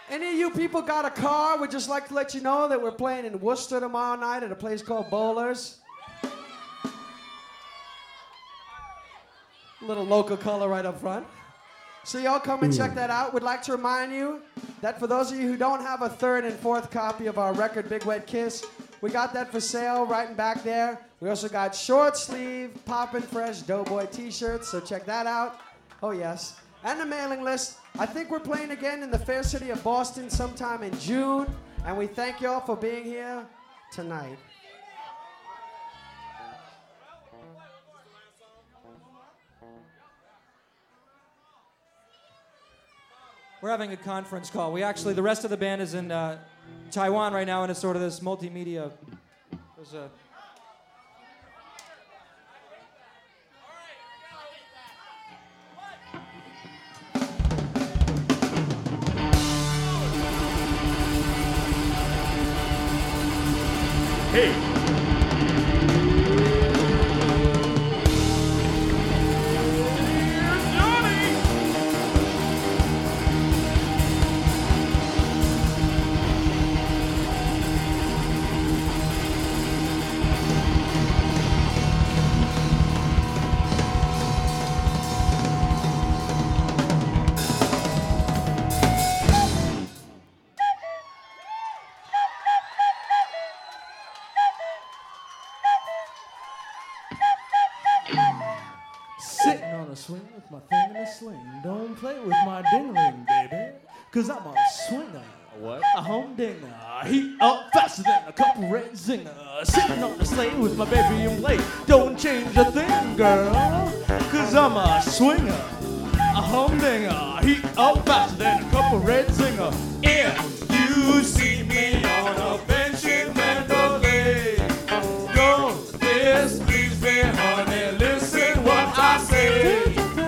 Any of you people got a car? We'd just like to let you know that we're playing in Worcester tomorrow night at a place called Bowlers. Little local color right up front. So y'all come and check that out. We'd like to remind you that for those of you who don't have a third and fourth copy of our record, Big Wet Kiss, we got that for sale right in back there. We also got short sleeve, poppin' fresh Doughboy t-shirts, so check that out. Oh yes. And the mailing list. I think we're playing again in the fair city of Boston sometime in June, and we thank y'all for being here tonight. We're having a conference call. The rest of the band is in Taiwan right now, and it's sort of this multimedia. There's a. Hey. Sitting on a swing with my thing in a sling. Don't play with my ding-a-ling, baby, cause I'm a swinger. What? A humdinger. Heat up faster than a couple red zingers. Sitting on the sleigh with my baby in play. Don't change a thing, girl, cause I'm a swinger. A humdinger. Heat up faster than a couple red zinger. If you see me on a bench in Mandalay, don't displease me, honey. Listen what I say.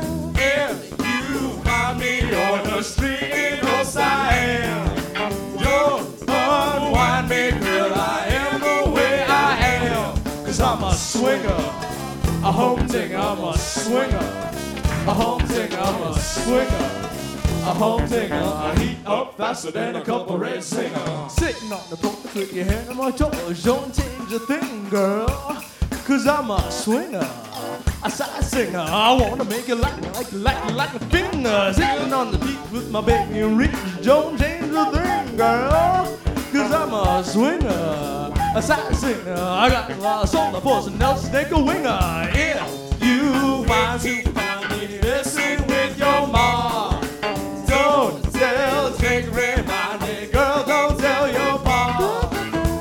If you find me on the street in Ossian, don't unwind me, girl. I am the way I am. Cause I'm a swinger. A humdinger. I'm a swinger. A humdinger. I'm a swinger. A humdinger. I heat up faster than a couple red singers. Sitting on the porch with your hand on my toes. Don't change a thing, girl, cause I'm a swinger. A side singer. I wanna make it like a finger. Sitting on the beat with my baby and reach. Don't change a thing, girl, cause I'm a swinger. A side singer. I got a lot of soul for some else take a winger. If you find me messing with your mom, don't tell, take remind me, girl, don't tell your mom.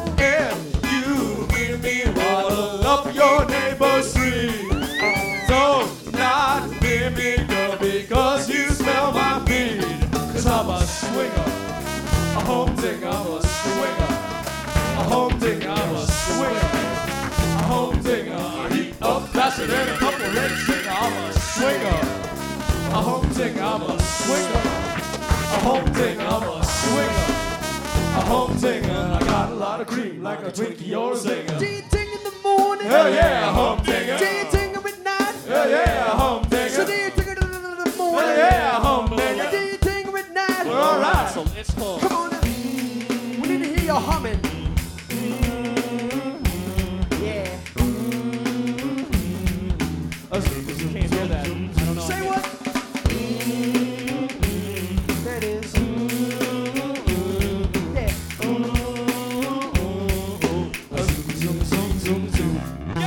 If you hear me waddle up your neighbor's street, don't not hear me, girl, because you smell my feet. Cause I'm a swinger, a humdinger, I'm a swinger, a humdinger, I'm a swinger, a humdinger. I heat up faster than a couple red singers. I'm a swinger. A humdinger, I'm a swinger. A humdinger, I'm a swinger. A humdinger, I got a lot of cream like a Twinkie or a zinger. Do you ting in the morning? Hell yeah, a humdinger. Do you ting at night? Hell yeah, a humdinger. So do you ting in the morning? Hell yeah, a humdinger. Do you ting at night? Well, all right, so let's hum. Come on, we need to hear you humming. Yeah. Can't hear that. I don't know. Say what? There it is. Yeah. Zoom, zoom, zoom, zoom.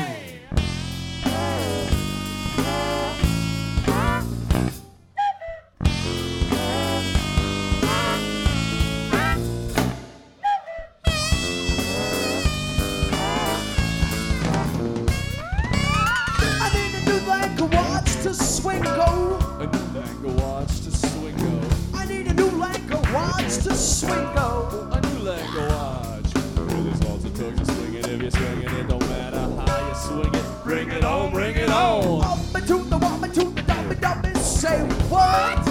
I need a new Lanka watch to swingo. A new Lanka watch to swingo. I need a new Lanka watch to swingo. A new Lanka watch. Well, there's lots of tugs to swing it. If you're swinging it, don't matter how you swing it. Bring it on, bring it on. Up and to the woman to the dummy, say what?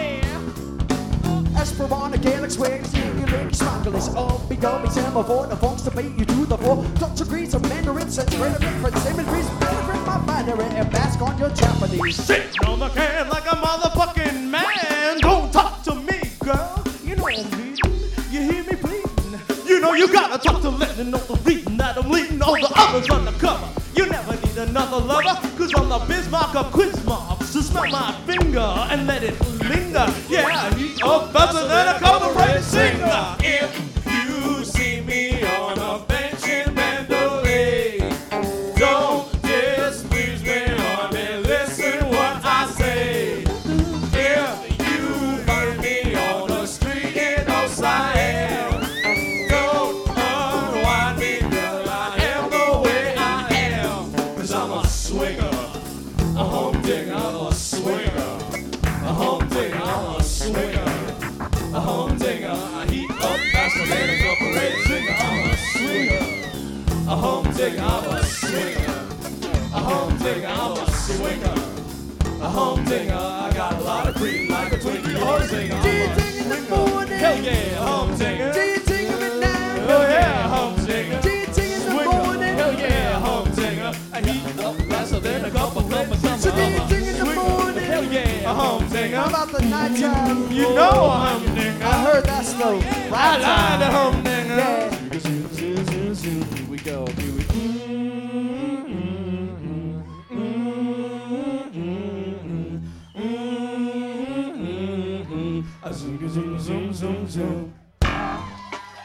Esperanza, Gaelic swears, you lady smugglers, uppy dummy, semaphore, the folks to beat you to the floor. Touch degrees of Mandarin, such different imageries, benefit my binary, and bask on your Japanese. Sitting on the can like a motherfucking man. Don't talk to me, girl. You know I'm So you gotta talk to Lennon, know the reason that I'm leading all the others undercover. You never need another lover, cause I'm the Bismarck of quiz marks. So smell my finger and let it linger. Yeah, he's up faster than a cover-rated singer. If you see me on a bench in Mandalay, don't displease me or me, listen what I say. If you find me on the street in Osael, don't unwind me till I am the way I am. Cause I'm a swinger, a humdinger, I'm a swinger, a humdinger, I'm a swinger, a humdinger. I heat up faster than a corporate singer. I'm a swinger, a humdinger, I'm a swinger, a humdinger, I'm a swinger, a humdinger. I got a lot of cream like a Twinkie or a singer. Do you ting in the morning? Hell yeah, a humdinger. Do you ting in the night? Hell yeah, a humdinger. Do you ting in the morning? Hell yeah, a humdinger. I heat up faster than a couple of summer. So do you ting in the morning? Hell yeah, a humdinger. How about the nighttime? You know a humdinger. I heard that's the I right lied to time. humdinger. Yeah. Here we go. Here we go. Zoom, zoom, zoom, zoom, zoom.